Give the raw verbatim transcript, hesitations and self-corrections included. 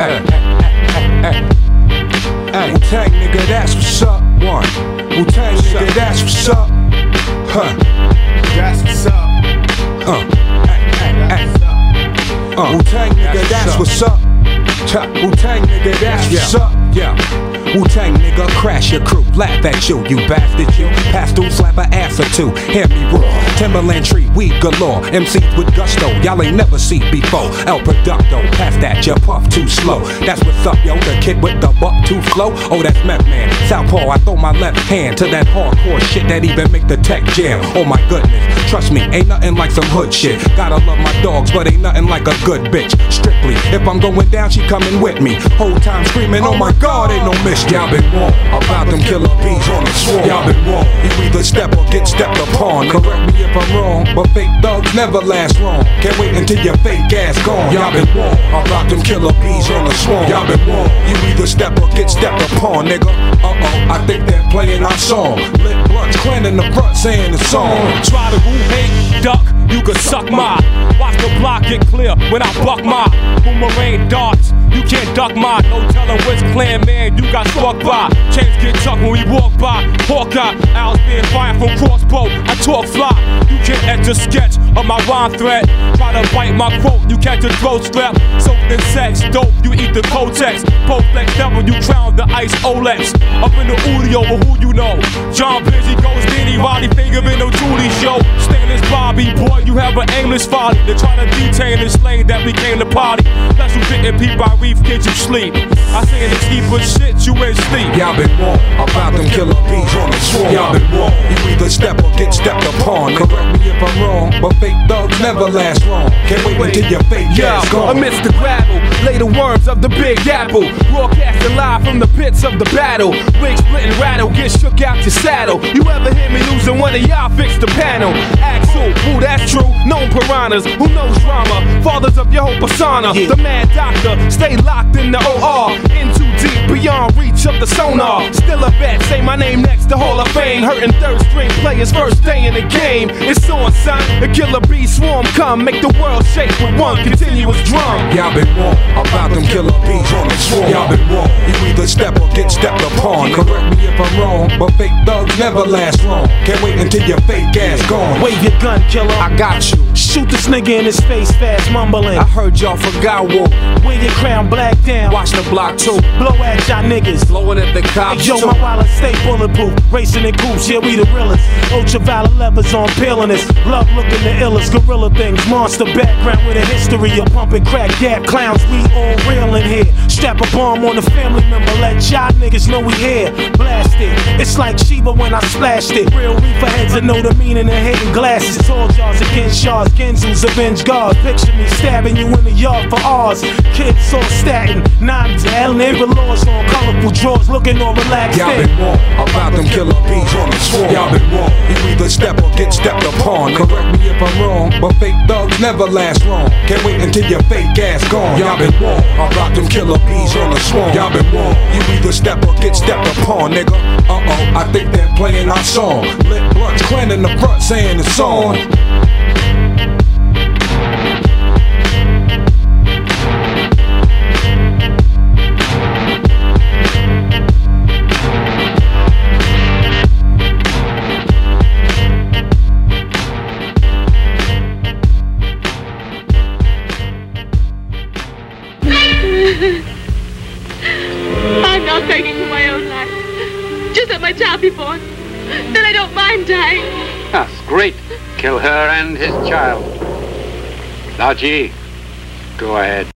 Hey, hey, hey, Wu-Tang nigga, that's what's up. One. Wu-Tang nigga, that's what's up. Huh. That's what's up. Uh. Hey, hey, hey. Uh. Wu-Tang nigga, that's what's up. Wu-Tang nigga, that's what's up. Yeah. Wu-Tang nigga, crash your crew, laugh at you, you bastard you. Pass through, slap a ass or two, hear me roar. Timberland tree, weed galore, M Cs with gusto, y'all ain't never seen before. El Producto, pass that, you puff too slow. That's what's up, yo, the kid with the buck too flow. Oh, that's Meth Man, Southpaw, I throw my left hand to that hardcore shit that even make the tech jam. Oh my goodness, trust me, ain't nothing like some hood shit. Gotta love my dogs, but ain't nothing like a good bitch. Strictly, if I'm going down, she coming with me. Whole time screaming, oh my god, ain't no mystery. Y'all been wrong about them killer bees on the swarm. Y'all been wrong. You either step or get stepped upon. Correct me if I'm wrong, but fake thugs never last long. Can't wait until your fake ass gone. Y'all been wrong about them killer bees on the swarm. Y'all been wrong. You either step or get stepped upon, nigga. Uh oh, I think they're playing our song. Lit blunts, clan in the front saying the song. Try to woo, hate, duck, you can suck my. Watch the block get clear when I buck my boomerang darts. You can't duck mine, no telling which clan man you got struck by. Chains get tucked when we walk by. Hawkeye, owls being fired from crossbow. I talk fly, you can't etch a sketch of my rhyme thread. Try to bite my quote, you catch a throat strap. Soaked in sex, dope, you eat the Kotex. Bowflex devil, you crown the ice Olex. Up in the Udio, but who you know? John Busy, Ghost Diddy, Roddy Finger in no Judy show. Stainless Bobby, boy, you have an aimless folly. They try to detain and slang that became the party. Plus you didn't peep by reef, get you sleep. I say in this heap of shit, you ain't sleep. Y'all been wrong about them killer bees on the swarm. Y'all been wrong. You either step or get stepped upon. Correct me if I'm wrong, but fake thugs never last long. Can't wait until your fake ass gone. Amidst the gravel, lay the worms of the Big Apple. Broadcasting live from the pits of the battle. Wig split and rattle, get shook out your saddle. You ever hear me losing one of y'all fix the panel? Axel, who that's true, known piranhas, who knows drama, fathers of your whole persona. The mad doctor, stay locked in the O R, in too deep, beyond reach of the sonar. Still a vet, say my name next to Hall of Fame. Hurting third string players first day in the game. It's on, son, the killer bee swarm come, make the world shake with one continuous drum. Y'all been wrong about them killer bees on the swarm. Y'all been wrong. You either step or get stepped upon. Correct me if I'm wrong, but fake thugs never last long. Can't wait until your fake ass gone. Wave your gun, killer, I got you. Shoot this nigga in his face fast, mumbling. I heard y'all forgot what. Wear your crown black down. Watch the block too. Blow at y'all niggas. Blowing at the cops. Yo, too. my wallet stay bulletproof. Racing in coops, yeah, we the realest. Ultraviolet levers on peeling us. Love looking the illest. Gorilla things. Monster background with a history of pumping crack gap clowns. We all real in here. Strap a bomb on a family member. Let y'all niggas know we here. Blast it. It's like Sheba when I splashed it. Real reefer heads that know the meaning of hidden glasses. Tall jars against shards. Genzus avenge guards. Picture me stabbing you in the yard for ours. Kids all statin. Nine to hell. Neighbor laws on colorful drawers. Looking all relaxed. Y'all been wrong about them killer bees on the swarm. Y'all been wrong. You either step or get stepped upon. Correct me if I'm wrong, but fake thugs never last long. Can't wait until your fake ass gone. Y'all been wrong about them killer bees on the swarm. Y'all been wrong. You either step or get stepped upon, nigga. Uh oh, I think they're playing our song. Lit blunts, clan in the front saying the song. I'm not begging for my own life. Just let my child be born. Then I don't mind dying. That's great. Kill her and his child. Now, G, go ahead.